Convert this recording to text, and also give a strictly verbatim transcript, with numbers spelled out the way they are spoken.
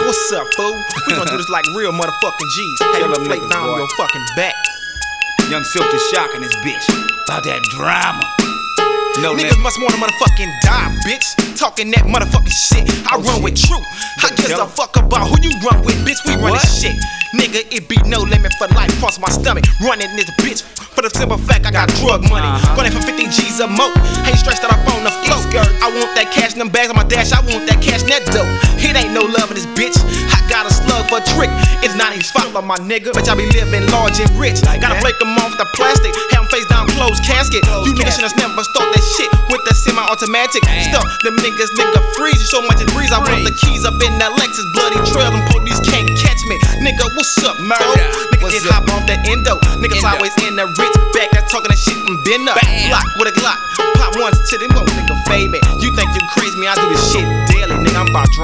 what's up, fool? We gon' do this like real motherfucking G's. Hey, you flake down on your fucking back. Young Silk the Shock in this bitch. About that drama. No Niggas must wanna motherfucking die, bitch. Talking that motherfucking shit. I Oh, run shit. with truth. I gives a fuck about who you run with, bitch. We running What? shit. Nigga, it be no limit for life. Cross my stomach. Running this bitch. For the simple fact I got drug money. Uh-huh. Running for fifteen G's or more. Ain't stressed out up on the floor. I want that cash in them bags on my dash. I want that cash in that dough. It ain't no love in this bitch. I got a slug for a trick. It's not even fault by my nigga. Bitch, I be living large and rich. Like Gotta that? break them off the plastic. Have them face down, closed casket. Closed You niggas casket. should've never start that shit with the semi-automatic. Damn. Stuff them niggas, nigga freeze. You so much it breeze. I want the keys up in that Lexus. Bloody trail. Them police can't catch me. Nigga, what's up, Murder. fool? Nigga, What's get up? hop off that endo. Niggas Endo. always in the rich back. That's talking that shit from bend up. Bam. Block with a Glock. Pop once to them, gon' nigga fade me. You think you crazy me? I do this shit daily, nigga. I'm about